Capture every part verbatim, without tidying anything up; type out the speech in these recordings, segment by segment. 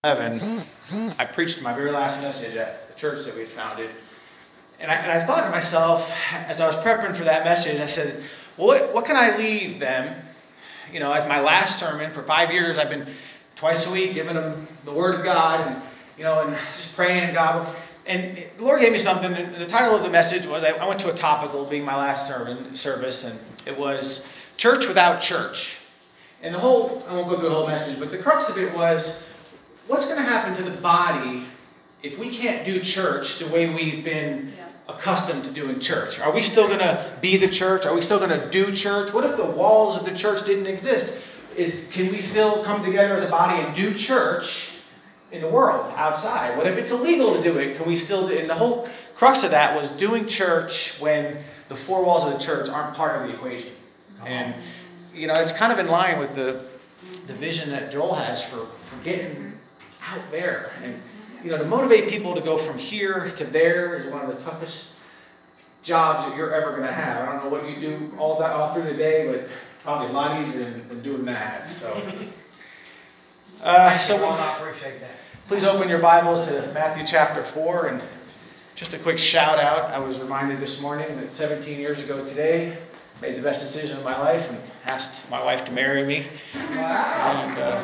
eleven, I preached my very last message at the church that we had founded. And I, and I thought to myself, as I was prepping for that message, I said, well, what, what can I leave them? You know, as my last sermon. For five years, I've been twice a week giving them the Word of God, and, you know, and just praying, God. And the Lord gave me something, and the title of the message was, I, I went to a topical, being my last sermon service, and it was Church Without Church. And the whole, I won't go through the whole message, but the crux of it was, what's going to happen to the body if we can't do church the way we've been yeah. accustomed to doing church? Are we still going to be the church? Are we still going to do church? What if the walls of the church didn't exist? Is Can we still come together as a body and do church in the world, outside? What if it's illegal to do it? Can we still do? And the whole crux of that was doing church when the four walls of the church aren't part of the equation. And, you know, it's kind of in line with the the vision that Joel has for, for getting out there. And, you know, to motivate people to go from here to there is one of the toughest jobs that you're ever going to have. I don't know what you do all that all through the day, but probably a lot easier than, than doing that. So, uh, so we'll, I appreciate that. Please open your Bibles to Matthew chapter four. And just a quick shout out. I was reminded this morning that seventeen years ago today, made the best decision of my life and asked my wife to marry me. Wow. And, uh,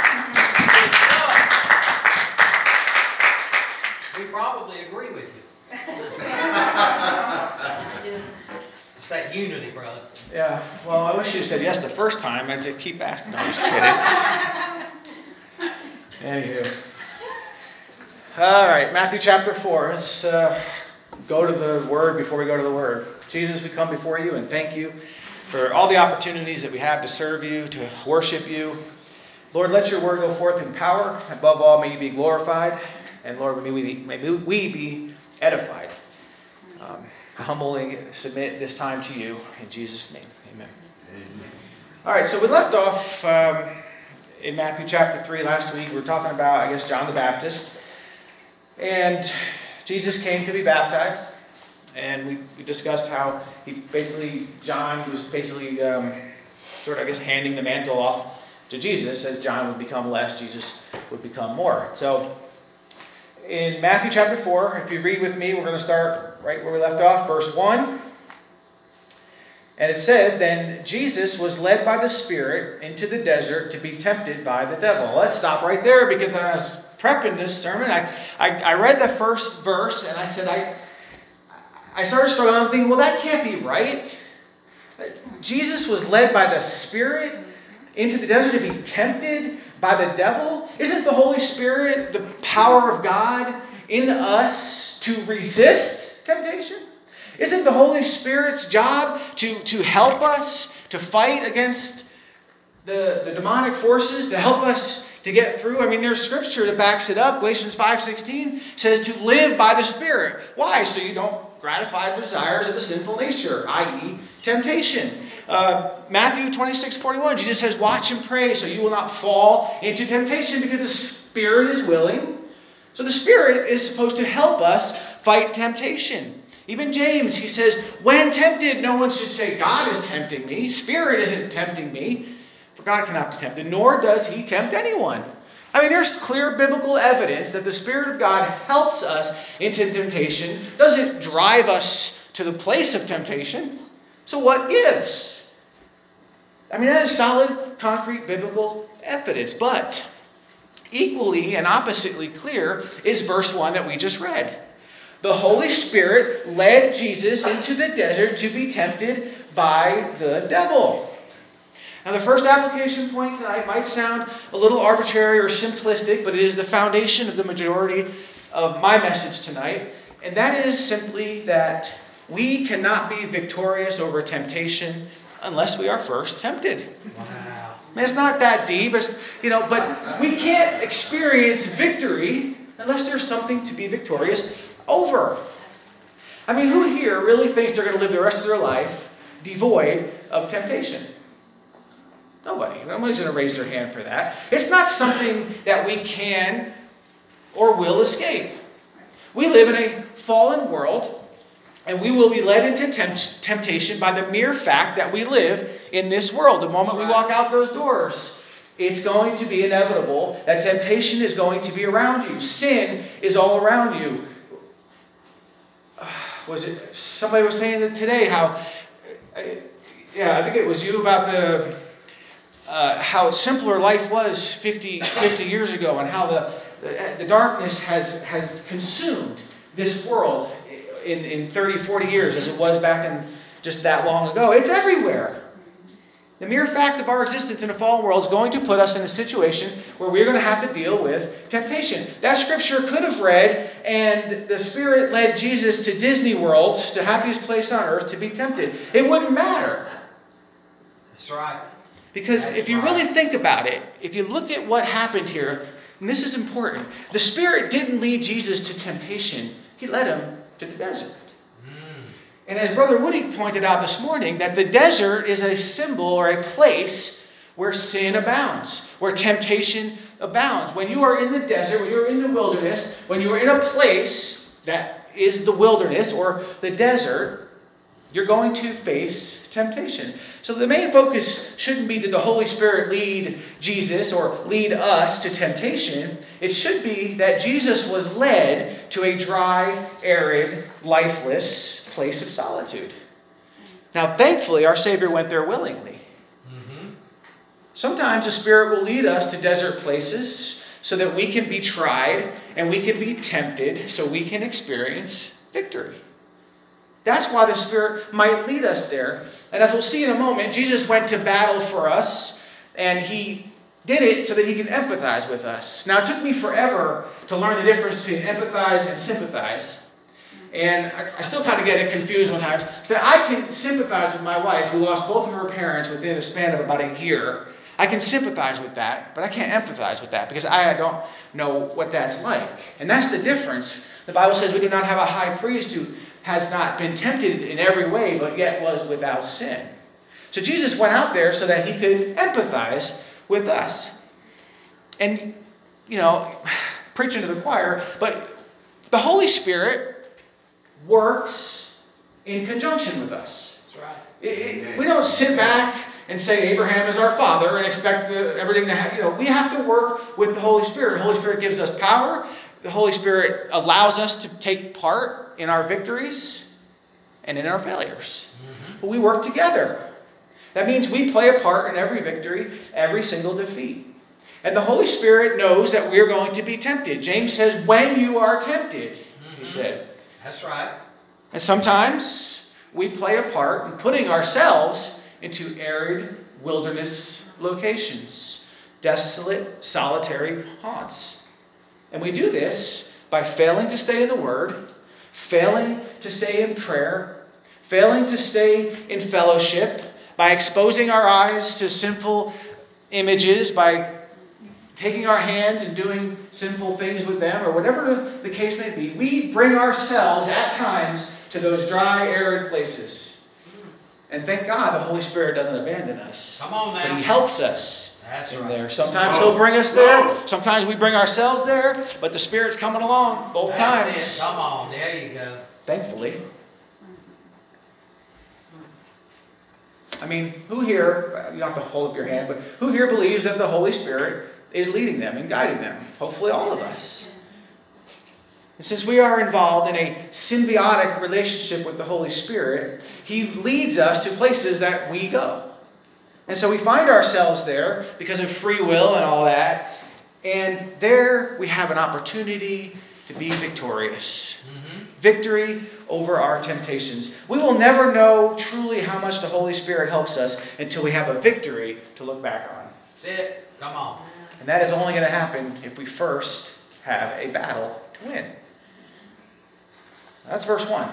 we probably agree with you. It's that unity, brother. Yeah, well, I wish you said yes the first time. I'd just keep asking. No, I'm just kidding. Anywho. All right, Matthew chapter four. Let's uh, go to the Word before we go to the Word. Jesus, we come before you and thank you for all the opportunities that we have to serve you, to worship you. Lord, let your word go forth in power. Above all, may you be glorified. And Lord, may we be, may we be edified. Um, I humbly submit this time to you. In Jesus' name, amen. Amen. All right, so we left off um, in Matthew chapter three last week. We were talking about, I guess, John the Baptist. And Jesus came to be baptized. And we, we discussed how he basically, John was basically um, sort of, I guess, handing the mantle off to Jesus. As John would become less, Jesus would become more. So in Matthew chapter four, if you read with me, we're going to start right where we left off, verse one. And it says, then Jesus was led by the Spirit into the desert to be tempted by the devil. Let's stop right there, because when I was prepping this sermon, I, I, I read the first verse and I said, I... I started struggling. I'm thinking, well, that can't be right. Jesus was led by the Spirit into the desert to be tempted by the devil. Isn't the Holy Spirit the power of God in us to resist temptation? Isn't the Holy Spirit's job to, to help us to fight against the, the demonic forces, to help us to get through? I mean, there's scripture that backs it up. Galatians five sixteen says to live by the Spirit. Why? So you don't gratify the desires of the sinful nature, that is temptation. Uh, Matthew twenty-six forty-one, Jesus says, watch and pray so you will not fall into temptation, because the Spirit is willing. So the Spirit is supposed to help us fight temptation. Even James, he says, when tempted, no one should say, God is tempting me. Spirit isn't tempting me. For God cannot be tempted, nor does he tempt anyone. I mean, there's clear biblical evidence that the Spirit of God helps us into temptation, doesn't drive us to the place of temptation. So what gives? I mean, that is solid, concrete, biblical evidence. But equally and oppositely clear is verse one that we just read. The Holy Spirit led Jesus into the desert to be tempted by the devil. Now, the first application point tonight might sound a little arbitrary or simplistic, but it is the foundation of the majority of my message tonight. And that is simply that we cannot be victorious over temptation unless we are first tempted. Wow. I mean, it's not that deep, it's, you know, but we can't experience victory unless there's something to be victorious over. I mean, who here really thinks they're going to live the rest of their life devoid of temptation? Nobody. Nobody's going to raise their hand for that. It's not something that we can or will escape. We live in a fallen world, and we will be led into tempt- temptation by the mere fact that we live in this world. The moment we walk out those doors, It's going to be inevitable that temptation is going to be around you. Sin is all around you. Was it somebody was saying that today? How, yeah, I think it was you about the uh, how simpler life was fifty, fifty years ago, and how the the, the darkness has has consumed this world in, in thirty, forty years as it was back in just that long ago. It's everywhere. The mere fact of our existence in a fallen world is going to put us in a situation where we're going to have to deal with temptation. That scripture could have read, and the Spirit led Jesus to Disney World, the happiest place on earth, to be tempted. It wouldn't matter. That's right. Because That's if you right. really think about it, if you look at what happened here, and this is important, the Spirit didn't lead Jesus to temptation. He led him to the desert. And as Brother Woody pointed out this morning, that the desert is a symbol or a place where sin abounds, where temptation abounds. When you are in the desert, when you're in the wilderness, when you are in a place that is the wilderness or the desert, you're going to face temptation. So the main focus shouldn't be did the Holy Spirit lead Jesus or lead us to temptation. It should be that Jesus was led to a dry, arid, lifeless place of solitude. Now, thankfully, our Savior went there willingly. Mm-hmm. Sometimes the Spirit will lead us to desert places so that we can be tried and we can be tempted so we can experience victory. That's why the Spirit might lead us there. And as we'll see in a moment, Jesus went to battle for us, and he did it so that he can empathize with us. Now, it took me forever to learn the difference between empathize and sympathize. And I still kind of get it confused sometimes. So I can sympathize with my wife who lost both of her parents within a span of about a year. I can sympathize with that, but I can't empathize with that because I don't know what that's like. And that's the difference. The Bible says we do not have a high priest who has not been tempted in every way, but yet was without sin. So Jesus went out there so that he could empathize with us. And, you know, preaching to the choir, but the Holy Spirit works in conjunction with us. That's right. It, it, we don't sit back and say Abraham is our father and expect the, everything to happen. You know, we have to work with the Holy Spirit. The Holy Spirit gives us power. The Holy Spirit allows us to take part in our victories and in our failures. Mm-hmm. But we work together. That means we play a part in every victory, every single defeat. And the Holy Spirit knows that we're going to be tempted. James says, when you are tempted, mm-hmm. he said. That's right. And sometimes we play a part in putting ourselves into arid wilderness locations, desolate, solitary haunts. And we do this by failing to stay in the Word, failing to stay in prayer, failing to stay in fellowship, by exposing our eyes to sinful images, by taking our hands and doing sinful things with them, or whatever the case may be. We bring ourselves at times to those dry, arid places. And thank God the Holy Spirit doesn't abandon us. Come on now. But he helps us That's in right. there. Sometimes he'll bring us there. Sometimes we bring ourselves there. But the Spirit's coming along both That's times. it. Come on. There you go. Thankfully. I mean, who here, you don't have to hold up your hand, but who here believes that the Holy Spirit is leading them and guiding them? Hopefully all of us. And since we are involved in a symbiotic relationship with the Holy Spirit, he leads us to places that we go. And so we find ourselves there because of free will and all that. And there we have an opportunity to be victorious. Mm-hmm. Victory over our temptations. We will never know truly how much the Holy Spirit helps us until we have a victory to look back on. That's it. Come on. And that is only going to happen if we first have a battle to win. That's verse one.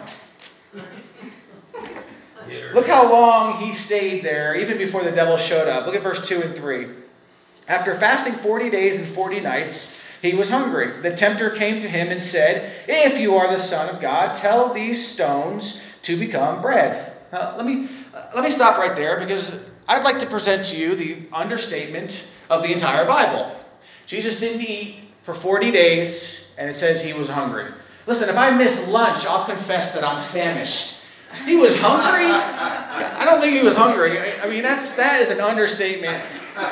Look how long he stayed there, even before the devil showed up. Look at verse two and three. After fasting forty days and forty nights, he was hungry. The tempter came to him and said, if you are the Son of God, tell these stones to become bread. Now, let me, let me stop right there because I'd like to present to you the understatement of the entire Bible. Jesus didn't eat for forty days, and it says he was hungry. Listen, if I miss lunch, I'll confess that I'm famished. He was hungry? I don't think he was hungry. I mean, that's, that is an understatement.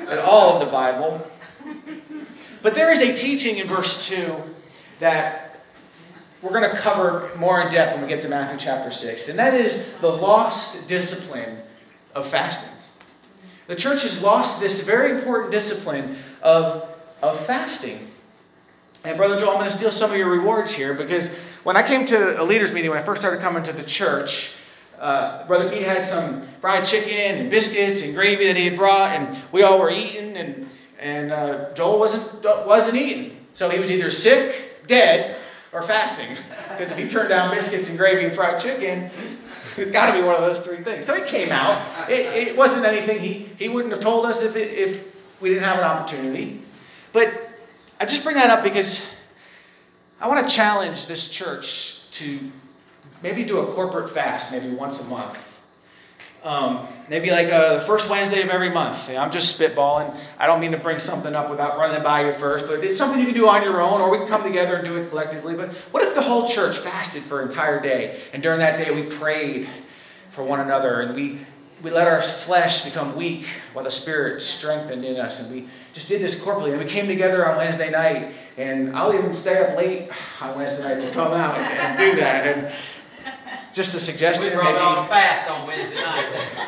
in all of the Bible. But there is a teaching in verse two that we're going to cover more in depth when we get to Matthew chapter six. And that is the lost discipline of fasting. The church has lost this very important discipline of, of fasting. And Brother Joel, I'm going to steal some of your rewards here, because when I came to a leaders meeting, when I first started coming to the church, uh, Brother Pete had some fried chicken and biscuits and gravy that he had brought, and we all were eating, and, and uh, Joel wasn't, wasn't eating. So he was either sick, dead, or fasting. Because if he turned down biscuits and gravy and fried chicken, it's got to be one of those three things. So he came out. It, it wasn't anything he, he wouldn't have told us if, it, if we didn't have an opportunity. But I just bring that up because I want to challenge this church to maybe do a corporate fast, maybe once a month. Um, maybe like uh, the first Wednesday of every month. I'm just spitballing. I don't mean to bring something up without running it by you first, but it's something you can do on your own, or we can come together and do it collectively. But what if the whole church fasted for an entire day, and during that day we prayed for one another, and we, we let our flesh become weak while the Spirit strengthened in us, and we just did this corporately, and we came together on Wednesday night, and I'll even stay up late on Wednesday night to come out and do that. And just a suggestion. We brought maybe. on a fast on Wednesday night.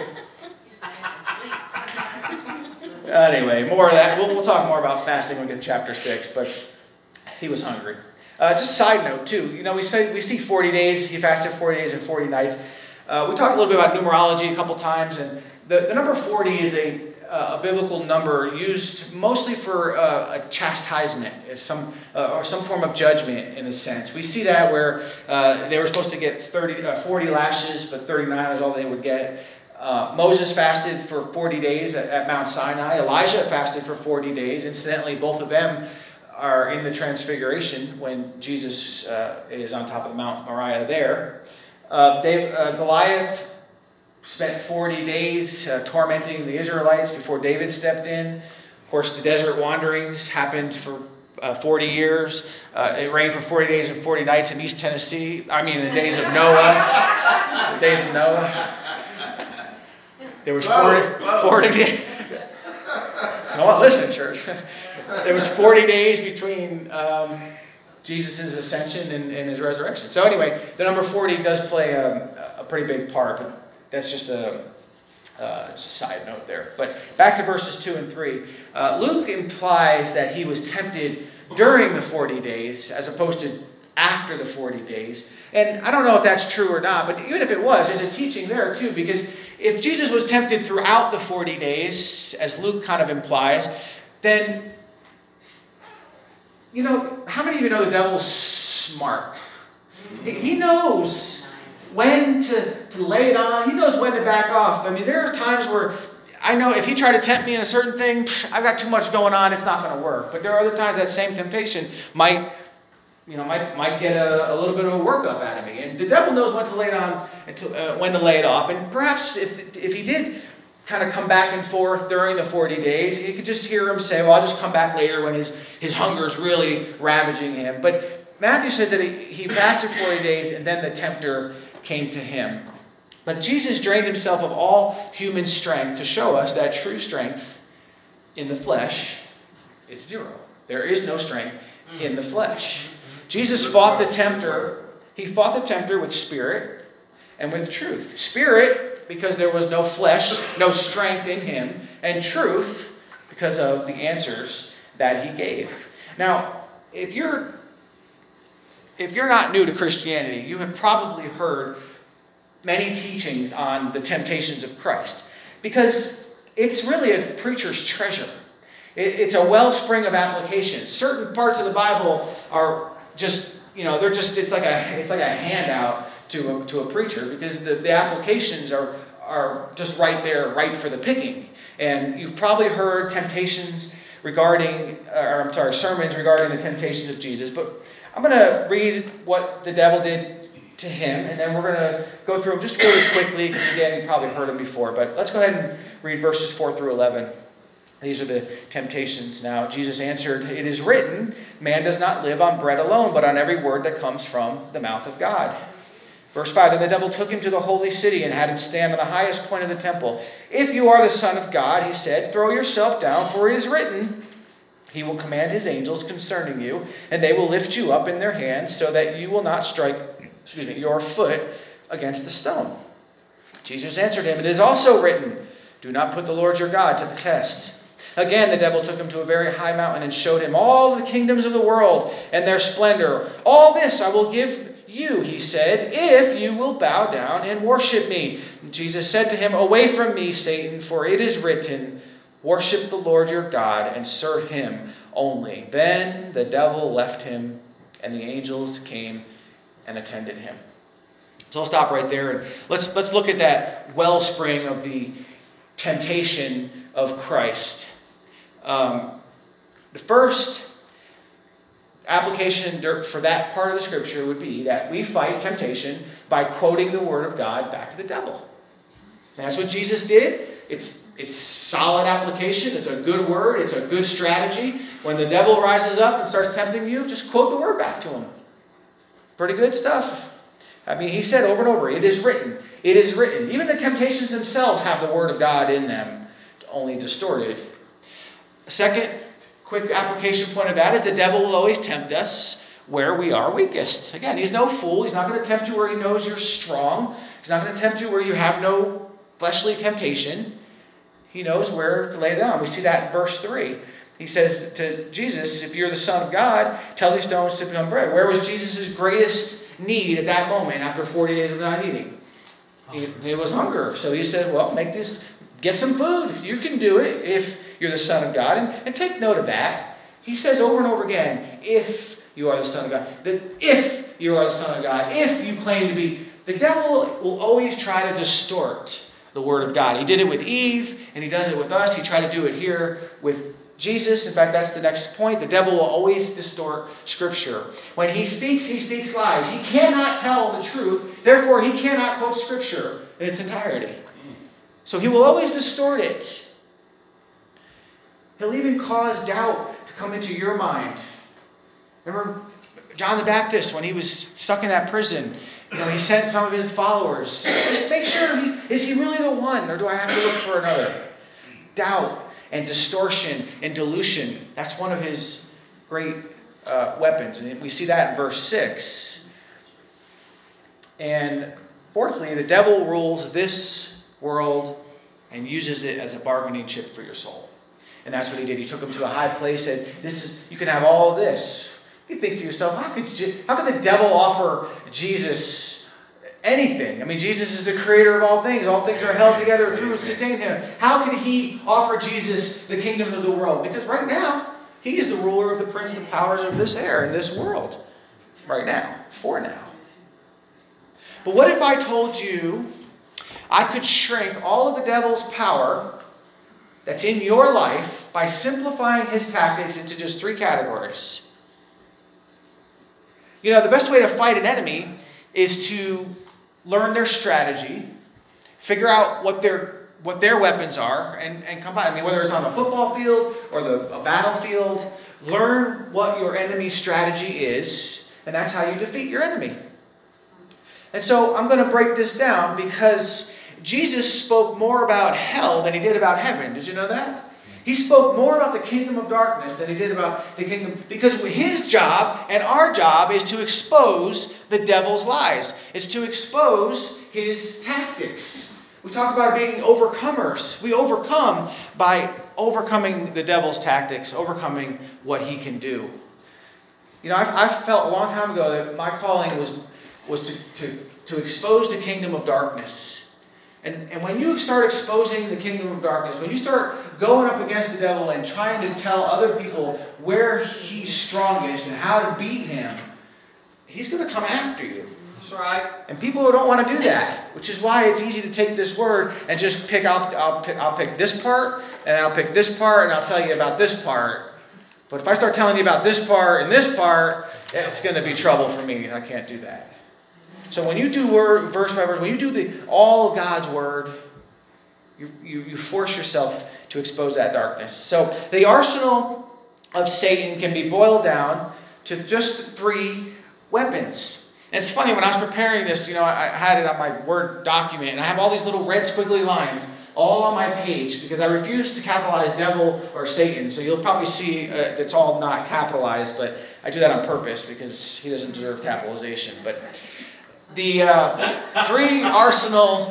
Anyway, more of that. We'll, we'll talk more about fasting when we get to chapter six, but he was hungry. Uh, just a side note, too. You know, we say we see forty days. He fasted forty days and forty nights. Uh, we talked a little bit about numerology a couple times, and the, the number forty is a, uh, a biblical number used mostly for uh, a chastisement, as some uh, or some form of judgment, in a sense. We see that where uh, they were supposed to get thirty, uh, forty lashes, but thirty-nine is all they would get. Uh, Moses fasted for forty days at, at Mount Sinai. Elijah fasted for forty days. Incidentally, both of them are in the Transfiguration when Jesus uh, is on top of Mount Moriah there. Uh, Dave, uh, Goliath spent forty days uh, tormenting the Israelites before David stepped in. Of course, the desert wanderings happened for uh, forty years. Uh, it rained for forty days and forty nights in East Tennessee. I mean, in the days of Noah. The days of Noah. There was forty, forty days. Come on, listen, church. There was forty days between um, Jesus' ascension and, and his resurrection. So anyway, the number forty does play a, a pretty big part, but that's just a, uh, just a side note there. But back to verses two and three. Uh, Luke implies that he was tempted during the forty days as opposed to after the forty days. And I don't know if that's true or not, but even if it was, there's a teaching there too, because if Jesus was tempted throughout the forty days, as Luke kind of implies, then, you know, how many of you know the devil's smart? He knows when to, to lay it on. He knows when to back off. I mean, there are times where I know if he tried to tempt me in a certain thing, I've got too much going on, it's not going to work. But there are other times that same temptation might You know, might might get a, a little bit of a workup out of me, and the devil knows when to lay it on and to, uh, when to lay it off. And perhaps if if he did kind of come back and forth during the forty days, you could just hear him say, "Well, I'll just come back later when his his hunger is really ravaging him." But Matthew says that he, he fasted forty days, and then the tempter came to him. But Jesus drained himself of all human strength to show us that true strength in the flesh is zero. There is no strength in the flesh. Jesus fought the tempter. He fought the tempter with spirit and with truth. Spirit, because there was no flesh, no strength in him. And truth, because of the answers that he gave. Now, if you're, if you're not new to Christianity, you have probably heard many teachings on the temptations of Christ. Because it's really a preacher's treasure. It, it's a wellspring of application. Certain parts of the Bible are just, you know, they're just, it's like a, it's like a handout to a, to a preacher, because the, the applications are, are just right there, right for the picking. And you've probably heard temptations regarding, or I'm sorry, sermons regarding the temptations of Jesus. But I'm going to read what the devil did to him, and then we're going to go through them just really quickly, because again, you probably heard them before. But let's go ahead and read verses four through eleven. These are the temptations now. Jesus answered, "It is written, man does not live on bread alone, but on every word that comes from the mouth of God." Verse five, then the devil took him to the holy city and had him stand on the highest point of the temple. If you are the Son of God, he said, throw yourself down, for it is written, he will command his angels concerning you, and they will lift you up in their hands so that you will not strike excuse me, your foot against the stone. Jesus answered him, it is also written, do not put the Lord your God to the test. Again, the devil took him to a very high mountain and showed him all the kingdoms of the world and their splendor. All this I will give you, he said, if you will bow down and worship me. And Jesus said to him, away from me, Satan, for it is written, worship the Lord your God and serve him only. Then the devil left him, and the angels came and attended him. So I'll stop right there, and let's let's look at that wellspring of the temptation of Christ. Um, the first application for that part of the scripture would be that we fight temptation by quoting the word of God back to the devil. And that's what Jesus did. It's it's solid application. It's a good word. It's a good strategy. When the devil rises up and starts tempting you, just quote the word back to him. Pretty good stuff. I mean, he said over and over, it is written. It is written. Even the temptations themselves have the word of God in them, only distorted. A second quick application point of that is the devil will always tempt us where we are weakest. Again, he's no fool. He's not going to tempt you where he knows you're strong. He's not going to tempt you where you have no fleshly temptation. He knows where to lay it down. We see that in verse three. He says to Jesus, if you're the Son of God, tell these stones to become bread. Where was Jesus' greatest need at that moment after forty days of not eating? He, it was hunger. So he said, well, make this, get some food. You can do it if you're the Son of God. And, and take note of that. He says over and over again, if you are the Son of God. That if you are the Son of God, if you claim to be, the devil will always try to distort the word of God. He did it with Eve, and he does it with us. He tried to do it here with Jesus. In fact, that's the next point. The devil will always distort Scripture. When he speaks, he speaks lies. He cannot tell the truth. Therefore, he cannot quote Scripture in its entirety. So he will always distort it. He'll even cause doubt to come into your mind. Remember John the Baptist, when he was stuck in that prison, you know, he sent some of his followers. Just make sure, he, is he really the one, or do I have to look for another? Doubt and distortion and dilution. That's one of his great uh, weapons. And we see that in verse six. And fourthly, the devil rules this world and uses it as a bargaining chip for your soul. And that's what he did. He took him to a high place and said, "This is, you can have all of this." You think to yourself, how could, how could the devil offer Jesus anything? I mean, Jesus is the creator of all things. All things are held together through and sustained him. How could he offer Jesus the kingdom of the world? Because right now, he is the ruler of the prince and powers of this air and this world. Right now. For now. But what if I told you I could shrink all of the devil's power that's in your life by simplifying his tactics into just three categories? You know, the best way to fight an enemy is to learn their strategy, figure out what their what their weapons are, and, and combine. I mean, whether it's on the football field or the a battlefield, learn what your enemy's strategy is, and that's how you defeat your enemy. And so I'm going to break this down because Jesus spoke more about hell than he did about heaven. Did you know that? He spoke more about the kingdom of darkness than he did about the kingdom, because his job and our job is to expose the devil's lies. It's to expose his tactics. We talked about being overcomers. We overcome by overcoming the devil's tactics, overcoming what he can do. You know, I've, I've felt a long time ago that my calling was, was to, to, to expose the kingdom of darkness. And, and when you start exposing the kingdom of darkness, when you start going up against the devil and trying to tell other people where he's strongest and how to beat him, he's going to come after you. That's right. And people who don't want to do that, which is why it's easy to take this word and just pick out, I'll pick, I'll pick this part, and I'll pick this part, and I'll tell you about this part. But if I start telling you about this part and this part, it's going to be trouble for me. I can't do that. So when you do word, verse by verse, when you do the all of God's word, you, you, you force yourself to expose that darkness. So the arsenal of Satan can be boiled down to just three weapons. And it's funny, when I was preparing this, you know, I, I had it on my Word document, and I have all these little red squiggly lines all on my page because I refuse to capitalize devil or Satan. So you'll probably see uh, it's all not capitalized, but I do that on purpose because he doesn't deserve capitalization. But the uh, three arsenal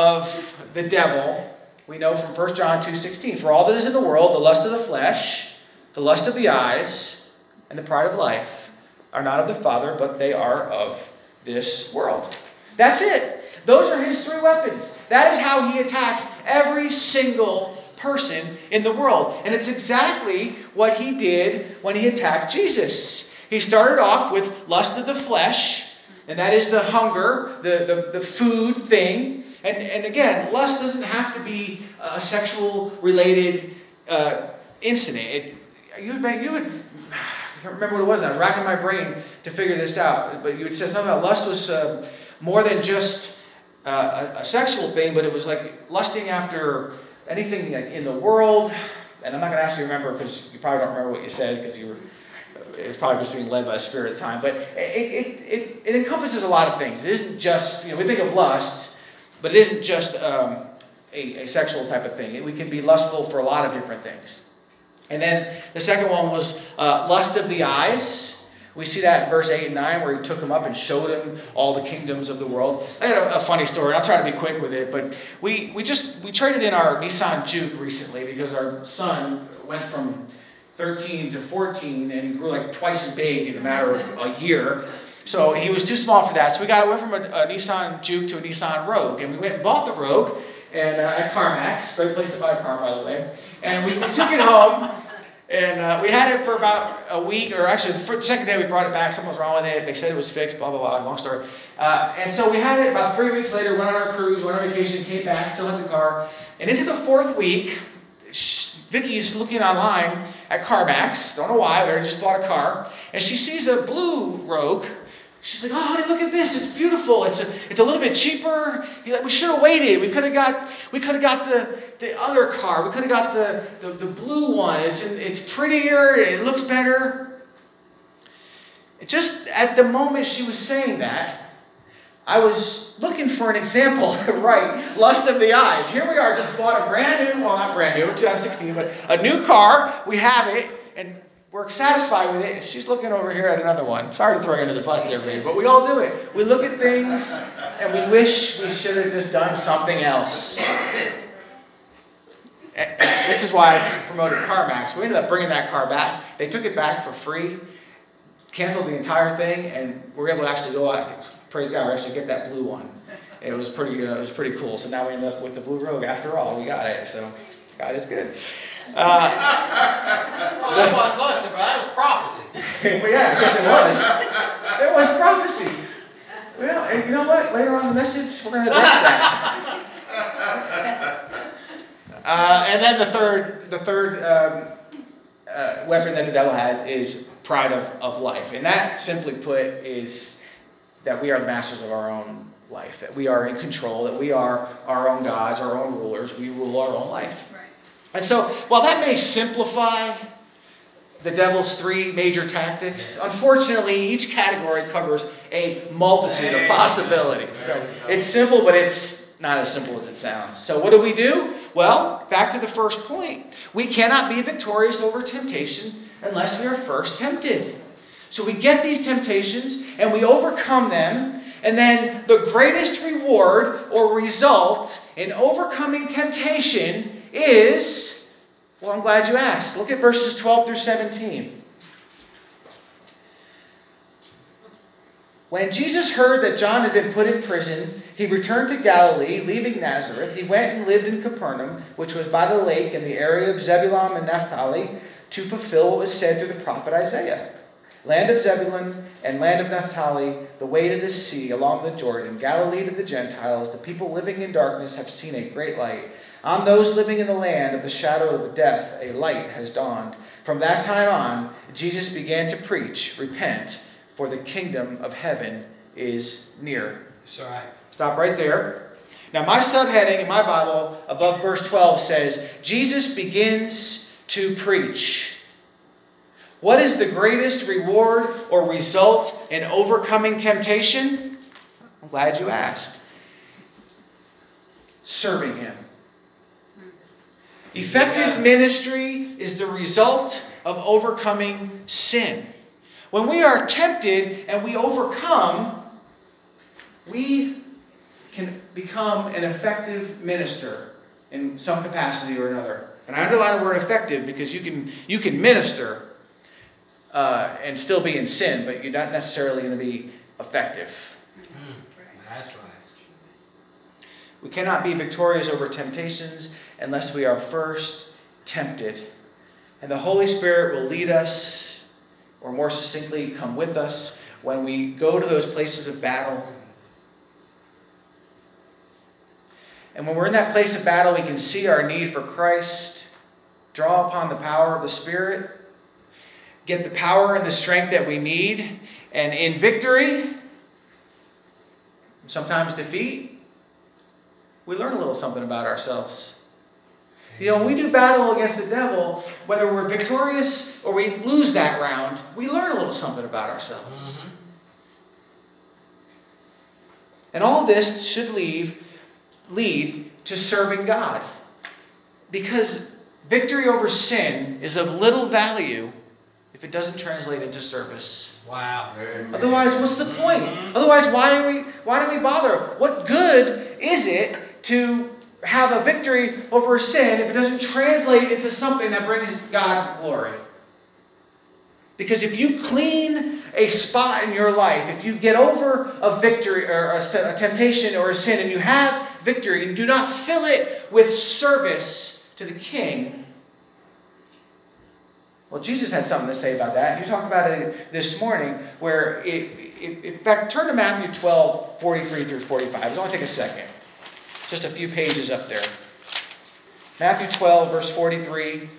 of the devil, we know from First John two sixteen. For all that is in the world, the lust of the flesh, the lust of the eyes, and the pride of life are not of the Father, but they are of this world. That's it. Those are his three weapons. That is how he attacks every single person in the world. And it's exactly what he did when he attacked Jesus. He started off with lust of the flesh, and that is the hunger, the, the, the food thing. And, and again, lust doesn't have to be a sexual related uh, incident. It, you would, you would I can't remember what it was. I was racking my brain to figure this out. But you would say something about lust was uh, more than just uh, a, a sexual thing, but it was like lusting after anything in the world. And I'm not going to ask you to remember because you probably don't remember what you said because you were. It was probably just being led by the Spirit at the time. But it, it, it, it encompasses a lot of things. It isn't just, you know, we think of lust, but it isn't just um, a, a sexual type of thing. It, we can be lustful for a lot of different things. And then the second one was uh, lust of the eyes. We see that in verse eight and nine where he took him up and showed him all the kingdoms of the world. I had a, a funny story. I'll try to be quick with it. But we, we just we traded in our Nissan Juke recently because our son went from thirteen to fourteen and he grew like twice as big in a matter of a year. So he was too small for that. So we got went from a, a Nissan Juke to a Nissan Rogue. And we went and bought the Rogue and uh, at CarMax. Great place to buy a car, by the way. And we, we took it home, and uh, we had it for about a week, or actually the first, second day we brought it back. Something was wrong with it. They said it was fixed, blah, blah, blah. Long story. Uh, and so we had it about three weeks later, went on our cruise, went on vacation, came back, still had the car. And into the fourth week, Vicky's looking online at CarMax. Don't know why. We just bought a car. And she sees a blue Rogue. She's like, "Oh, honey, look at this! It's beautiful. It's a, it's a little bit cheaper. He's like, we should have waited. We could have got, we could have got the, the other car. We could have got the, the, the blue one. It's it's prettier. It looks better." It just at the moment she was saying that, I was looking for an example, right? Lust of the eyes. Here we are, just bought a brand new, well, not brand new, twenty sixteen, but a new car. We have it, and we're satisfied with it, and she's looking over here at another one. Sorry to throw you under the bus there, babe, but we all do it. We look at things, and we wish we should have just done something else. This is why I promoted CarMax. We ended up bringing that car back. They took it back for free, canceled the entire thing, and we were able to actually go out. Praise God, we actually get that blue one. It was pretty, uh, it was pretty cool. So now we end up with the blue Rogue. After all, we got it. So God is good. Uh, well, that wasn't lust, but that was prophecy. Well, yeah, I guess it was. It was prophecy. Well, and you know what? Later on in the message, we're going to address that. Uh, and then the third, the third um, uh, weapon that the devil has is pride of, of life. And that, simply put, is that we are the masters of our own life. That we are in control. That we are our own gods, our own rulers. We rule our own life. And so, while that may simplify the devil's three major tactics, unfortunately, each category covers a multitude of possibilities. So, it's simple, but it's not as simple as it sounds. So, what do we do? Well, back to the first point. We cannot be victorious over temptation unless we are first tempted. So, we get these temptations, and we overcome them, and then the greatest reward or result in overcoming temptation is, well, I'm glad you asked. Look at verses twelve through seventeen. When Jesus heard that John had been put in prison, he returned to Galilee, leaving Nazareth. He went and lived in Capernaum, which was by the lake in the area of Zebulun and Naphtali, to fulfill what was said through the prophet Isaiah. Land of Zebulun and land of Naphtali, the way to the sea along the Jordan, Galilee to the Gentiles, the people living in darkness have seen a great light. On those living in the land of the shadow of death, a light has dawned. From that time on, Jesus began to preach, "Repent, for the kingdom of heaven is near." That's right. Stop right there. Now, my subheading in my Bible above verse twelve says, Jesus begins to preach. What is the greatest reward or result in overcoming temptation? I'm glad you asked. Serving Him. Effective ministry is the result of overcoming sin. When we are tempted and we overcome, we can become an effective minister in some capacity or another. And I underline the word effective because you can you can minister uh, and still be in sin, but you're not necessarily going to be effective. Mm, that's right. We cannot be victorious over temptations unless we are first tempted. And the Holy Spirit will lead us, or more succinctly, come with us when we go to those places of battle. And when we're in that place of battle, we can see our need for Christ, draw upon the power of the Spirit, get the power and the strength that we need, and in victory, sometimes defeat, we learn a little something about ourselves. You know, when we do battle against the devil, whether we're victorious or we lose that round, we learn a little something about ourselves. Mm-hmm. And all this should leave, lead to serving God. Because victory over sin is of little value if it doesn't translate into service. Wow. Otherwise, what's the point? Otherwise, why do we why do we bother? What good is it to have a victory over sin if it doesn't translate into something that brings God glory? Because if you clean a spot in your life, if you get over a victory or a, a temptation or a sin and you have victory and do not fill it with service to the King, well, Jesus had something to say about that. You talked about it this morning where, it, it, in fact, turn to Matthew twelve, forty-three through forty-five. It'll only take a second. Just a few pages up there. Matthew twelve, verse forty-three.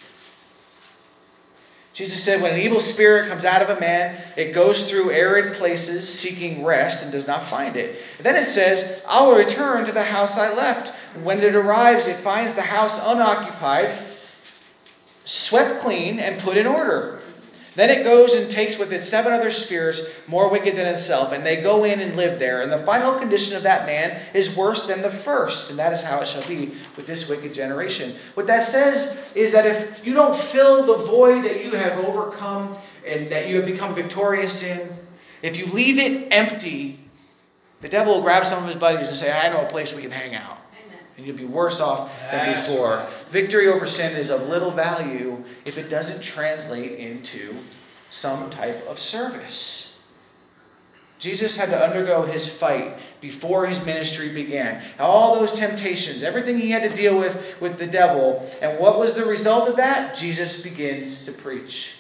Jesus said, when an evil spirit comes out of a man, it goes through arid places seeking rest and does not find it. And then it says, I will return to the house I left. And when it arrives, it finds the house unoccupied, swept clean, and put in order. Then it goes and takes with it seven other spirits more wicked than itself, and they go in and live there. And the final condition of that man is worse than the first, and that is how it shall be with this wicked generation. What that says is that if you don't fill the void that you have overcome and that you have become victorious in, if you leave it empty, the devil will grab some of his buddies and say, I know a place we can hang out. And you'll be worse off than before. Victory over sin is of little value if it doesn't translate into some type of service. Jesus had to undergo his fight before his ministry began. All those temptations, everything he had to deal with with the devil. And what was the result of that? Jesus begins to preach.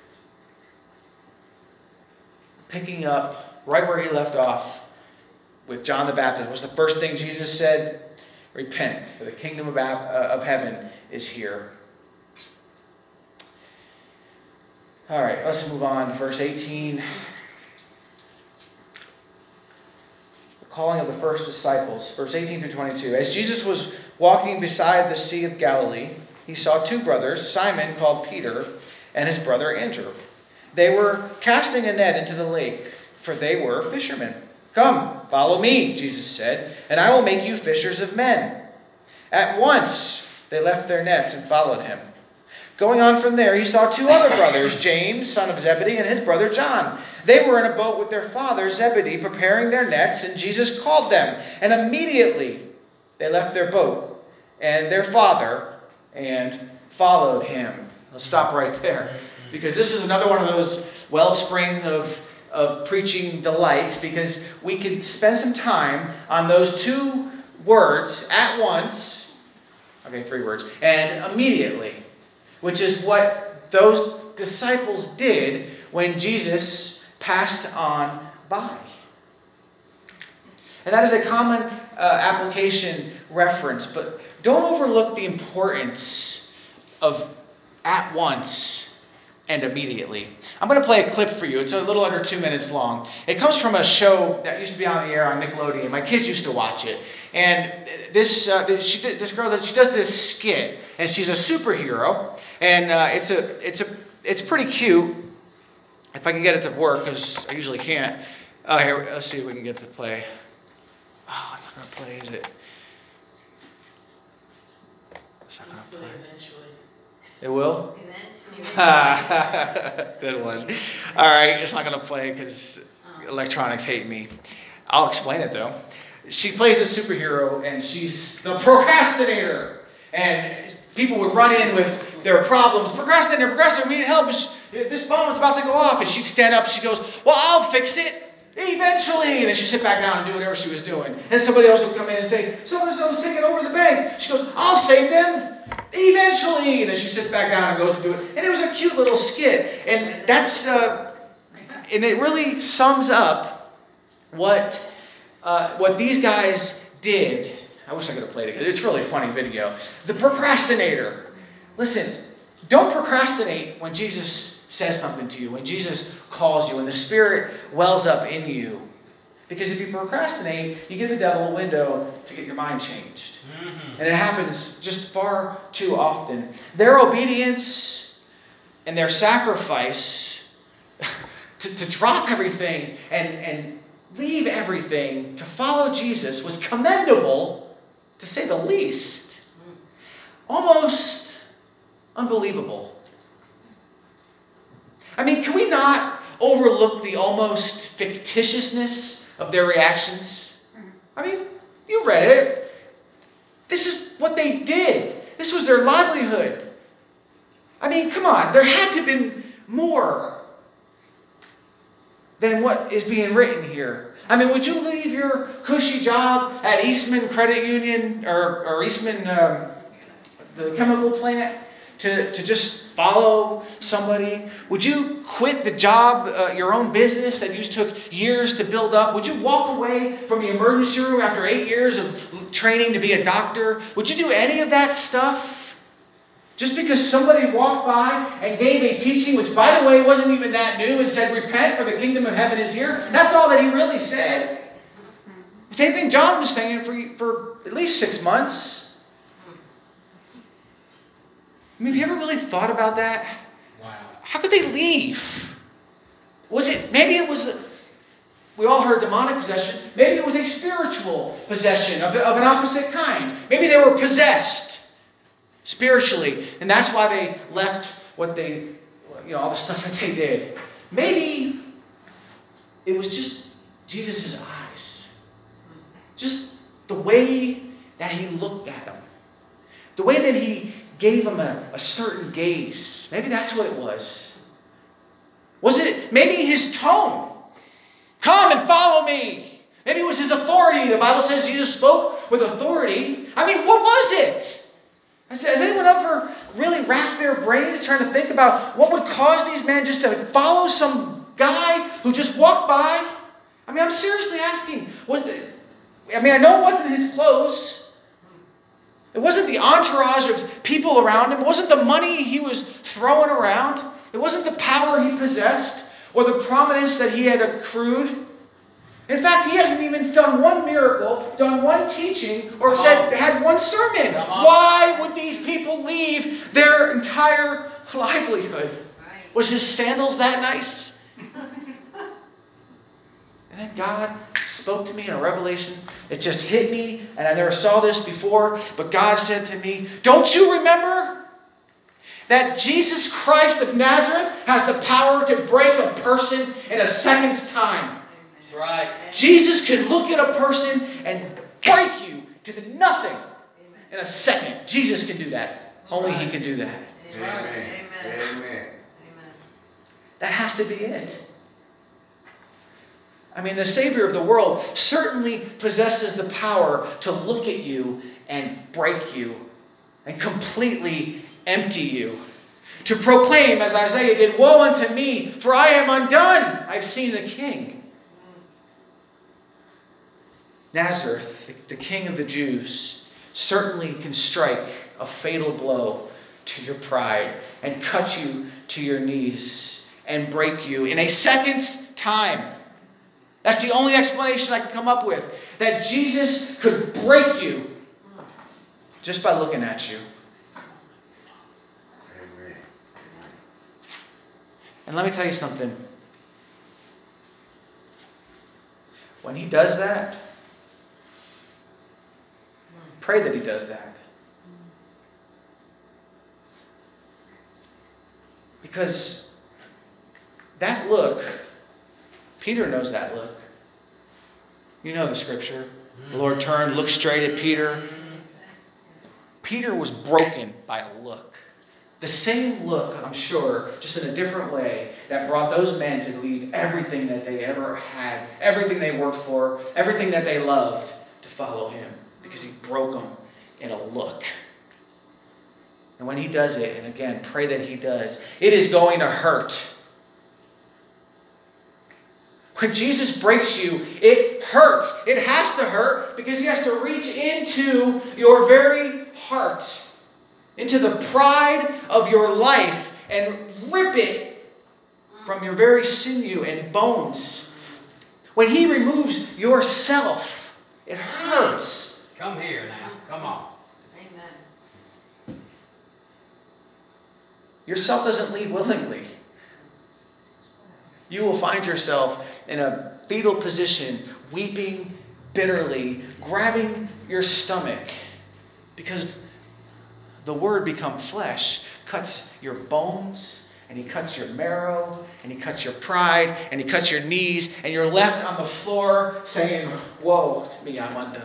Picking up right where he left off with John the Baptist. What's the first thing Jesus said? Repent, for the kingdom of, of heaven is here. All right, let's move on. Verse eighteen. The calling of the first disciples. Verse eighteen through twenty-two. As Jesus was walking beside the Sea of Galilee, he saw two brothers, Simon called Peter, and his brother Andrew. They were casting a net into the lake, for they were fishermen. Come, follow me, Jesus said, and I will make you fishers of men. At once they left their nets and followed him. Going on from there, he saw two other brothers, James, son of Zebedee, and his brother John. They were in a boat with their father Zebedee, preparing their nets, and Jesus called them. And immediately they left their boat and their father and followed him. Let's stop right there, because this is another one of those wellspring of of preaching delights, because we can spend some time on those two words, at once, okay, three words, and immediately, which is what those disciples did when Jesus passed on by. And that is a common uh, application reference, but don't overlook the importance of at once and immediately. I'm going to play a clip for you. It's a little under two minutes long. It comes from a show that used to be on the air on Nickelodeon. My kids used to watch it. And this uh, she did, this girl, she does this skit, and she's a superhero. And uh, it's a it's a it's pretty cute. If I can get it to work, because I usually can't. Oh, here, let's see if we can get it to play. Oh, it's not going to play, is it? It's not going to play. Eventually. It will? Eventually. Good one. All right, it's not going to play because electronics hate me. I'll explain it, though. She plays a superhero, and she's the procrastinator. And people would run in with their problems. Procrastinator, procrastinator, we need help. This bone's about to go off. And she'd stand up, and she goes, well, I'll fix it. Eventually. And then she'd sit back down and do whatever she was doing. And somebody else would come in and say, so-and-so's taking over the bank. She goes, I'll save them. Eventually. And then she sits back down and goes to do it. And it was a cute little skit. And that's, uh, and it really sums up what, uh, what these guys did. I wish I could have played it. It's a really funny video. The procrastinator. Listen, don't procrastinate when Jesus says something to you, when Jesus calls you, when the Spirit wells up in you. Because if you procrastinate, you give the devil a window to get your mind changed. Mm-hmm. And it happens just far too often. Their obedience and their sacrifice to, to drop everything and, and leave everything to follow Jesus was commendable, to say the least. Almost unbelievable. I mean, can we not overlook the almost fictitiousness of their reactions? I mean, you read it. This is what they did. This was their livelihood. I mean, come on. There had to have been more than what is being written here. I mean, would you leave your cushy job at Eastman Credit Union or, or Eastman, um, the chemical plant, to, to just follow somebody? Would you quit the job, uh, your own business that you took years to build up? Would you walk away from the emergency room after eight years of training to be a doctor? Would you do any of that stuff? Just because somebody walked by and gave a teaching, which, by the way, wasn't even that new, and said, repent, for the kingdom of heaven is here. That's all that he really said. Same thing John was saying for, for at least six months. I mean, have you ever really thought about that? Wow. How could they leave? Was it, maybe it was, we all heard demonic possession. Maybe it was a spiritual possession of, of an opposite kind. Maybe they were possessed spiritually. And that's why they left what they, you know, all the stuff that they did. Maybe it was just Jesus' eyes. Just the way that he looked at them. The way that he gave them a, a certain gaze. Maybe that's what it was. Was it maybe his tone? Come and follow me. Maybe it was his authority. The Bible says Jesus spoke with authority. I mean, what was it? Has, has anyone ever really racked their brains trying to think about what would cause these men just to follow some guy who just walked by? I mean, I'm seriously asking. Was it, I mean, I know it wasn't his clothes. It wasn't the entourage of people around him. It wasn't the money he was throwing around. It wasn't the power he possessed or the prominence that he had accrued. In fact, he hasn't even done one miracle, done one teaching, or said had one sermon. Why would these people leave their entire livelihood? Was his sandals that nice? And then God spoke to me in a revelation. It just hit me, and I never saw this before. But God said to me, don't you remember that Jesus Christ of Nazareth has the power to break a person in a second's time? That's right. Jesus can look at a person and break you to nothing in a second. Jesus can do that. Only he can do that. Amen. Amen. Amen. That has to be it. I mean, the Savior of the world certainly possesses the power to look at you and break you and completely empty you. To proclaim, as Isaiah did, woe unto me, for I am undone. I've seen the King. Nazareth, the King of the Jews, certainly can strike a fatal blow to your pride and cut you to your knees and break you in a second's time. That's the only explanation I can come up with. That Jesus could break you just by looking at you. Amen. And let me tell you something. When he does that, pray that he does that. Because that look, Peter knows that look. You know the scripture. The Lord turned, looked straight at Peter. Peter was broken by a look. The same look, I'm sure, just in a different way, that brought those men to leave everything that they ever had, everything they worked for, everything that they loved, to follow him. Because he broke them in a look. And when he does it, and again, pray that he does, it is going to hurt. When Jesus breaks you, it hurts. It has to hurt because he has to reach into your very heart, into the pride of your life, and rip it from your very sinew and bones. When he removes yourself, it hurts. Come here now. Come on. Amen. Yourself doesn't leave willingly. You will find yourself in a fetal position, weeping bitterly, grabbing your stomach, because the Word become flesh, cuts your bones, and he cuts your marrow, and he cuts your pride, and he cuts your knees, and you're left on the floor saying, woe to me, I'm undone.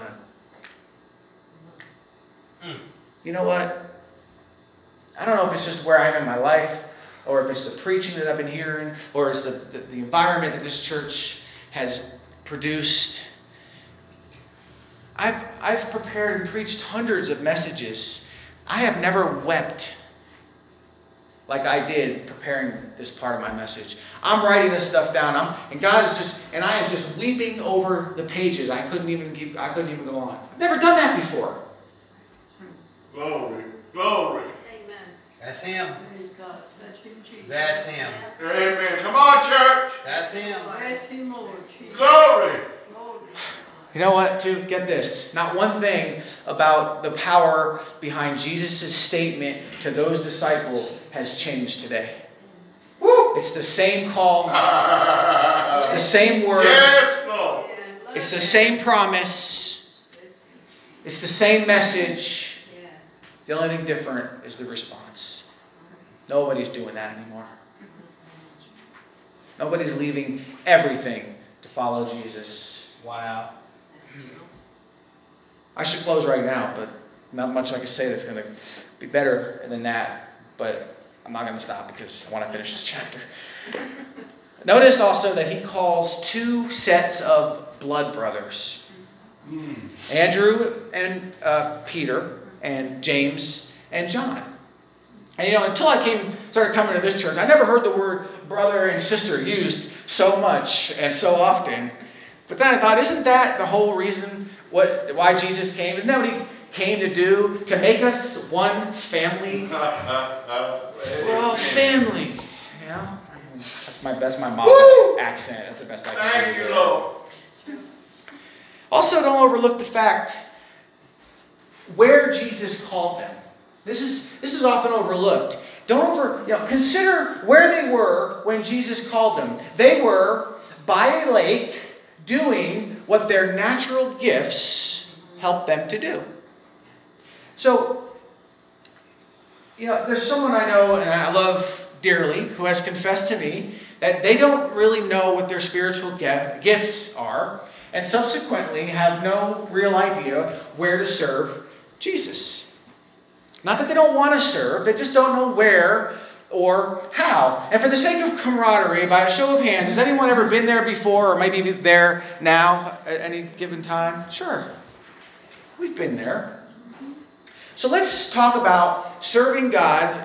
Mm. You know what? I don't know if it's just where I am in my life, or if it's the preaching that I've been hearing, or it's the, the, the environment that this church has produced. I've, I've prepared and preached hundreds of messages. I have never wept like I did preparing this part of my message. I'm writing this stuff down, I'm, and God is just, and I am just weeping over the pages. I couldn't even keep, I couldn't even go on. I've never done that before. Glory, glory. Amen. That's him. Praise God. That's him, Jesus. That's him. Amen. Come on, church. That's him. Bless him, Lord Jesus. Glory. Glory. You know what, too? Get this. Not one thing about the power behind Jesus' statement to those disciples has changed today. Woo! It's the same call. It's the same word. Yes, Lord. It's the same promise. It's the same message. The only thing different is the response. Nobody's doing that anymore. Nobody's leaving everything to follow Jesus. Wow. I should close right now, but not much I can say that's going to be better than that. But I'm not going to stop because I want to finish this chapter. Notice also that he calls two sets of blood brothers. Andrew and uh, Peter, and James and John. And you know, until I came started coming to this church, I never heard the word brother and sister used so much and so often. But then I thought, isn't that the whole reason what why Jesus came? Isn't that what he came to do? To make us one family? We're all family. You know? That's my that's my mom accent. That's the best I can Thank do. you, Lord. Also, don't overlook the fact where Jesus called them. This is, this is often overlooked. Don't over, you know, consider where they were when Jesus called them. They were by a lake doing what their natural gifts helped them to do. So, you know, there's someone I know and I love dearly who has confessed to me that they don't really know what their spiritual gifts are, and subsequently have no real idea where to serve Jesus. Not that they don't want to serve, they just don't know where or how. And for the sake of camaraderie, by a show of hands, has anyone ever been there before or maybe there now at any given time? Sure. We've been there. So let's talk about serving God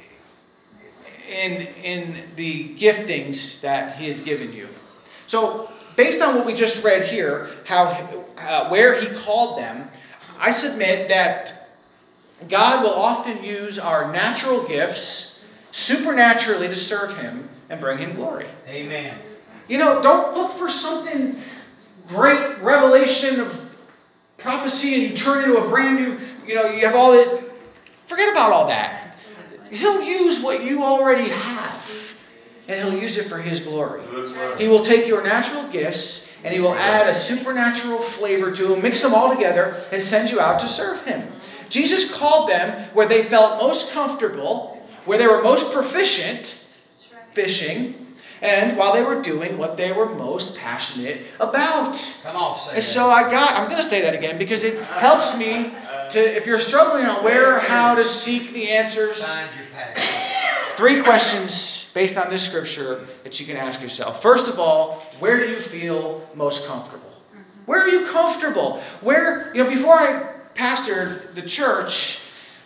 in, in the giftings that He has given you. So based on what we just read here, how uh, where He called them, I submit that God will often use our natural gifts supernaturally to serve Him and bring Him glory. Amen. You know, don't look for something great revelation of prophecy and you turn into a brand new, you know, you have all that. Forget about all that. He'll use what you already have. and He'll use it for His glory. That's right. He will take your natural gifts and He will add a supernatural flavor to them, mix them all together, and send you out to serve Him. Jesus called them where they felt most comfortable, where they were most proficient, fishing, and while they were doing what they were most passionate about. Come on, say And that. so I got, I'm going to say that again because it helps me to, if you're struggling on where or how to seek the answers, Find your passion. three questions based on this scripture that you can ask yourself. First of all, where do you feel most comfortable? Where are you comfortable? Where, you know, before I pastored the church,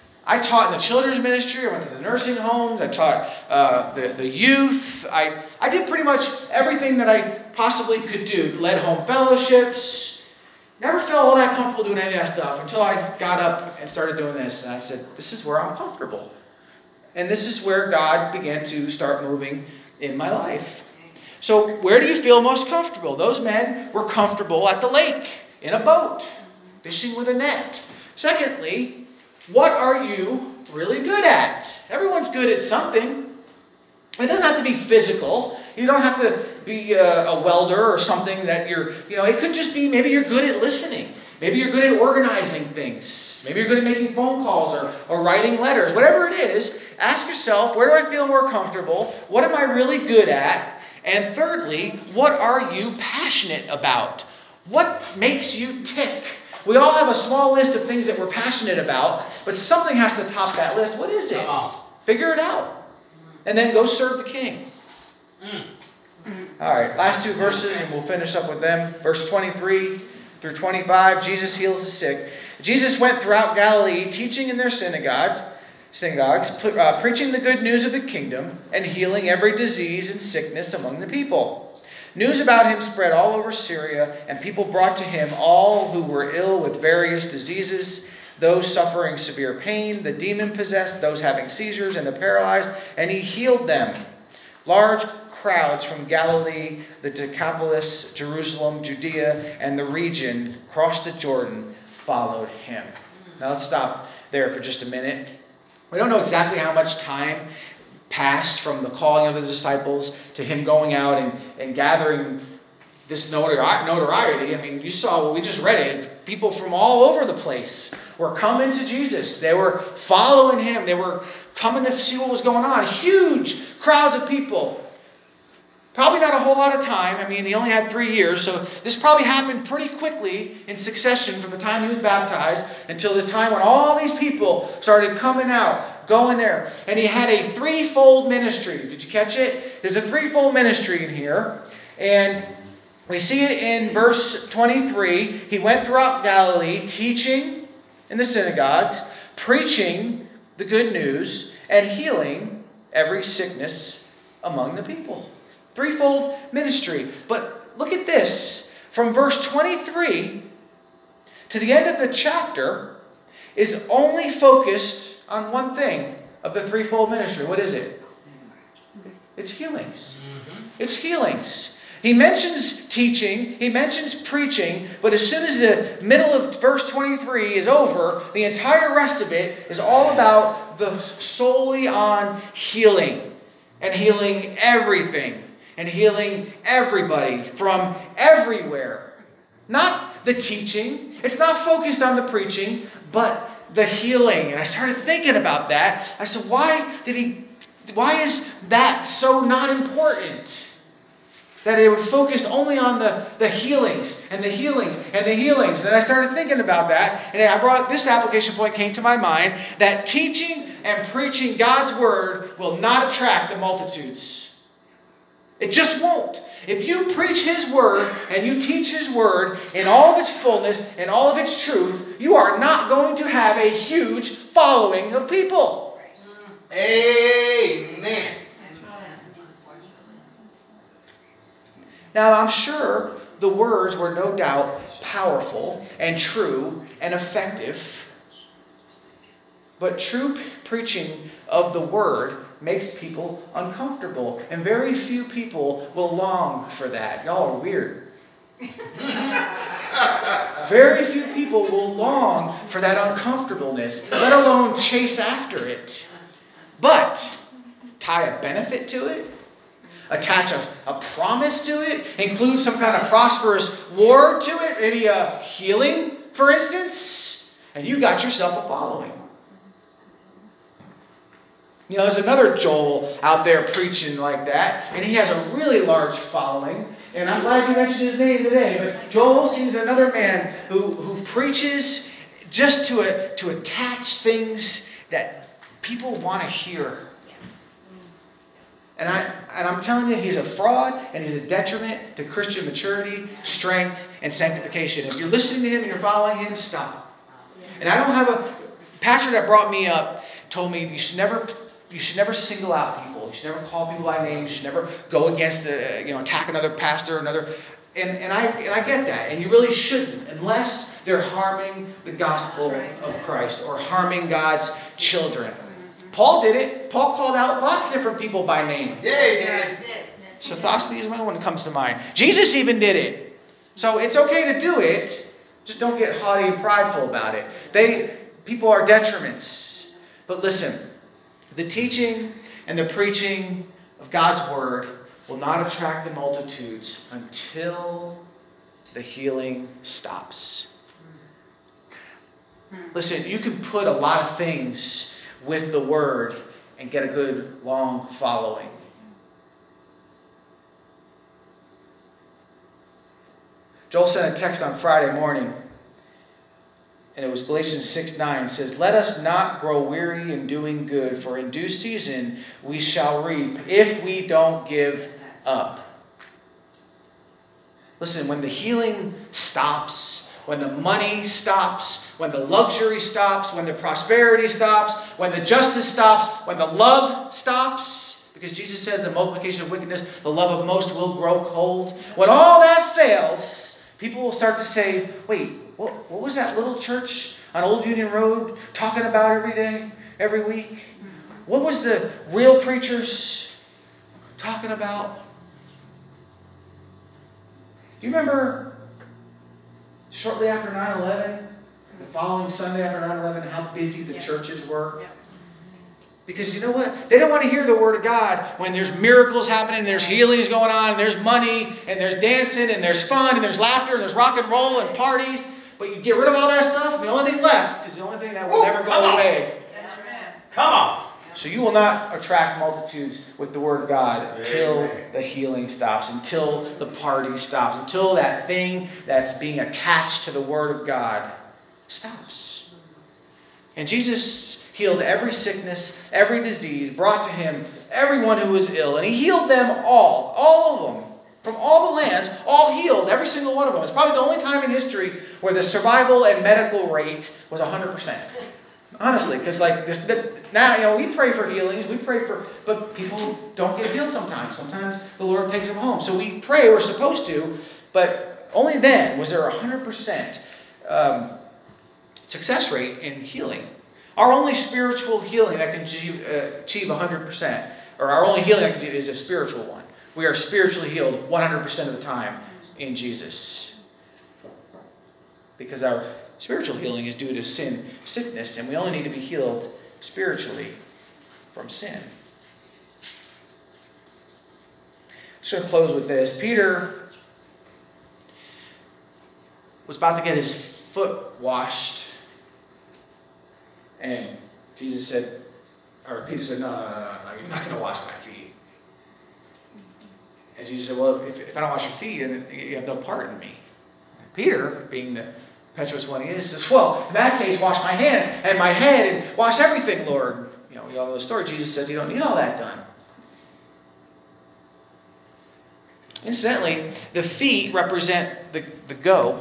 I taught in the children's ministry. I went to the nursing homes. I taught uh, the, the youth. I, I did pretty much everything that I possibly could do. Led home fellowships. Never felt all that comfortable doing any of that stuff until I got up and started doing this. And I said, this is where I'm comfortable. And this is where God began to start moving in my life. So where do you feel most comfortable? Those men were comfortable at the lake, in a boat, fishing with a net. Secondly, what are you really good at? Everyone's good at something. It doesn't have to be physical. You don't have to be a, a welder or something that you're, you know, it could just be maybe you're good at listening. Maybe you're good at organizing things. Maybe you're good at making phone calls or, or writing letters. Whatever it is, ask yourself, where do I feel more comfortable? What am I really good at? And thirdly, what are you passionate about? What makes you tick? We all have a small list of things that we're passionate about, but something has to top that list. What is it? Come on. Figure it out. And then go serve the King. Mm. All right, last two verses, and we'll finish up with them. Verse twenty-three through twenty-five, Jesus heals the sick. Jesus went throughout Galilee, teaching in their synagogues, synagogues, uh, preaching the good news of the kingdom, and healing every disease and sickness among the people. News about Him spread all over Syria, and people brought to Him all who were ill with various diseases, those suffering severe pain, the demon-possessed, those having seizures, and the paralyzed, and He healed them. Large crowds from Galilee, the Decapolis, Jerusalem, Judea, and the region across the Jordan followed Him. Now let's stop there for just a minute. We don't know exactly how much time passed from the calling of the disciples to Him going out and, and gathering this notoriety. I mean, you saw what we just read it. People from all over the place were coming to Jesus. They were following Him. They were coming to see what was going on. Huge crowds of people. Probably not a whole lot of time. I mean, He only had three years, so this probably happened pretty quickly in succession from the time He was baptized until the time when all these people started coming out, going there. And He had a threefold ministry. Did you catch it? There's a threefold ministry in here. And we see it in verse twenty-three. He went throughout Galilee, teaching in the synagogues, preaching the good news, and healing every sickness among the people. Threefold ministry. But look at this. From verse twenty-three to the end of the chapter is only focused on one thing of the threefold ministry. What is it? It's healings. Mm-hmm. It's healings. He mentions teaching, he mentions preaching, but as soon as the middle of verse twenty-three is over, the entire rest of it is all about the solely on healing. And healing everything. And healing everybody from everywhere. Not the teaching. It's not focused on the preaching, but the healing. And I started thinking about that. I said, why did he, why is that so not important? That it would focus only on the, the healings and the healings and the healings. Then I started thinking about that. And I brought this application point came to my mind. That teaching and preaching God's word will not attract the multitudes. It just won't. If you preach His word and you teach His word in all of its fullness and all of its truth, you are not going to have a huge following of people. Amen. Now, I'm sure the words were no doubt powerful and true and effective. But true preaching of the word makes people uncomfortable. And very few people will long for that. Y'all are weird. Very few people will long for that uncomfortableness, let alone chase after it. But tie a benefit to it, attach a, a promise to it, include some kind of prosperous word to it, maybe a healing, for instance, and you got yourself a following. You know, there's another Joel out there preaching like that, and he has a really large following. And I'm glad you mentioned his name today. But Joel Osteen is another man who, who preaches just to, a, to attach things that people want to hear. And, I, and I'm telling you, he's a fraud and he's a detriment to Christian maturity, strength, and sanctification. If you're listening to him and you're following him, stop. And I don't have a... pastor that brought me up told me you should never... You should never single out people. You should never call people by name. You should never go against, a, you know, attack another pastor, another, and and I and I get that. And you really shouldn't, unless they're harming the gospel of Christ or harming God's children. Paul did it. Paul called out lots of different people by name. Yeah, he did. Sosthenes is the only one that comes to mind. Jesus even did it. So it's okay to do it. Just don't get haughty and prideful about it. They people are detriments. But listen. The teaching and the preaching of God's word will not attract the multitudes until the healing stops. Listen, you can put a lot of things with the word and get a good long following. Joel sent a text on Friday morning. And it was Galatians six nine. It says, "Let us not grow weary in doing good, for in due season we shall reap, if we don't give up." Listen, when the healing stops, when the money stops, when the luxury stops, when the prosperity stops, when the justice stops, when the love stops, because Jesus says the multiplication of wickedness, the love of most will grow cold. When all that fails, people will start to say, wait, What, what was that little church on Old Union Road talking about every day, every week? What was the real preachers talking about? Do you remember shortly after nine eleven, the following Sunday after nine eleven, how busy the churches were? Because you know what? They don't want to hear the word of God when there's miracles happening, there's healings going on, and there's money, and there's dancing, and there's fun, and there's laughter, and there's rock and roll, and parties. But you get rid of all that stuff, and the only thing left is the only thing that will Ooh, never go come away. Come on. So you will not attract multitudes with the word of God until Amen. the healing stops, until the party stops, until that thing that's being attached to the word of God stops. And Jesus healed every sickness, every disease, brought to him everyone who was ill, and he healed them all, all of them. From all the lands, all healed, every single one of them. It's probably the only time in history where the survival and medical rate was one hundred percent. Honestly, because like this, now, you know, we pray for healings, we pray for, but people don't get healed sometimes. Sometimes the Lord takes them home. So we pray, we're supposed to, but only then was there a one hundred percent um, success rate in healing. Our only spiritual healing that can achieve, uh, achieve one hundred percent, or our only healing that can achieve is a spiritual one. We are spiritually healed one hundred percent of the time in Jesus. Because our spiritual healing is due to sin, sickness, and we only need to be healed spiritually from sin. I'm just going to close with this. Peter was about to get his foot washed, and Jesus said, or Peter said, no, no, no, no, no, you're not going to wash my feet. And Jesus said, well, if, if I don't wash your feet, then you have no part in me. And Peter, being the impetuous one he is, says, well, in that case, wash my hands and my head and wash everything, Lord. You know, you all know the story. Jesus says you don't need all that done. Incidentally, the feet represent the, the go.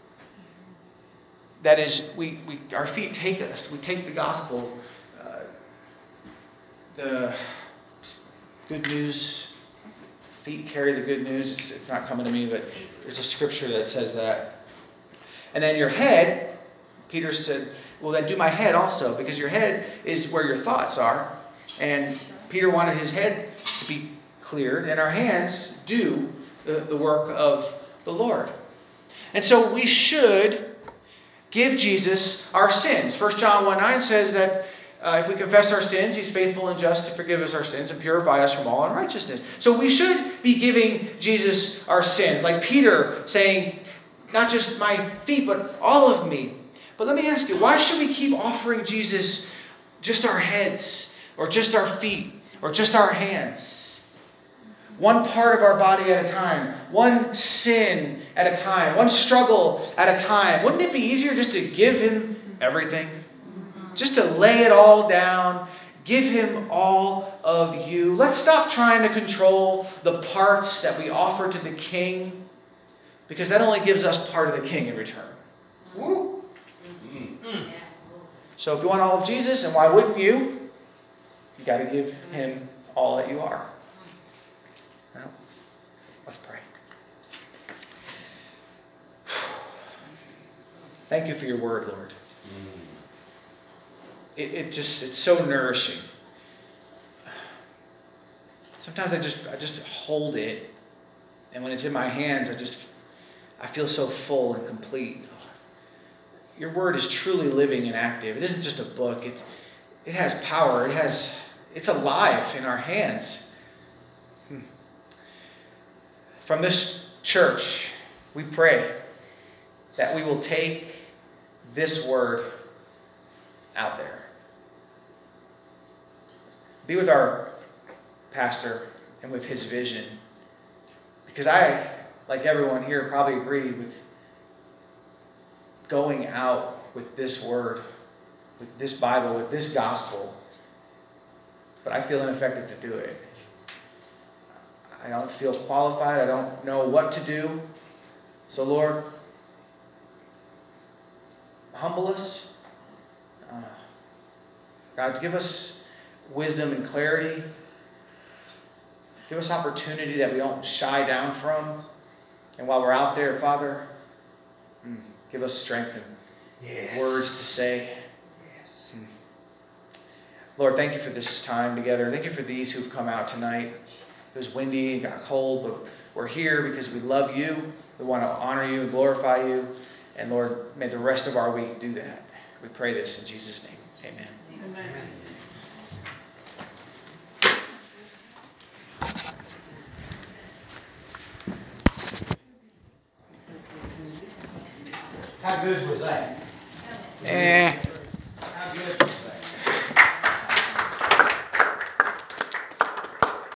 That is, we, we our feet take us. We take the gospel, uh, the good news. Feet carry the good news. It's, it's not coming to me, but there's a scripture that says that. And then your head, Peter said, well, then do my head also, because your head is where your thoughts are. And Peter wanted his head to be cleared, and our hands do the, the work of the Lord. And so we should give Jesus our sins. First John one nine says that uh, if we confess our sins, he's faithful and just to forgive us our sins and purify us from all unrighteousness. So we should be giving Jesus our sins. Like Peter saying, not just my feet, but all of me. But let me ask you, why should we keep offering Jesus just our heads, or just our feet, or just our hands? One part of our body at a time. One sin at a time. One struggle at a time. Wouldn't it be easier just to give him everything? Just to lay it all down. Give him all of you. Let's stop trying to control the parts that we offer to the King, because that only gives us part of the King in return. Woo. Mm. So if you want all of Jesus, and why wouldn't you? You got to give him all that you are. Well, let's pray. Thank you for your word, Lord. It, it just, it's so nourishing. Sometimes I just, I just hold it, and when it's in my hands, I just, I feel so full and complete. Your word is truly living and active. It isn't just a book. It's, it has power. It has, it's alive in our hands. Hmm. From this church, we pray that we will take this word out there. Be with our pastor and with his vision. Because I, like everyone here, probably agree with going out with this word, with this Bible, with this gospel. But I feel ineffective to do it. I don't feel qualified. I don't know what to do. So Lord, humble us. Uh, God, give us wisdom and clarity. Give us opportunity that we don't shy down from. And while we're out there, Father, mm, give us strength and yes. words to say. Yes. Mm. Lord, thank you for this time together. Thank you for these who've come out tonight. It was windy and got cold, but we're here because we love you. We want to honor you and glorify you. And Lord, may the rest of our week do that. We pray this in Jesus' name. Amen. Amen. How good was that? Eh.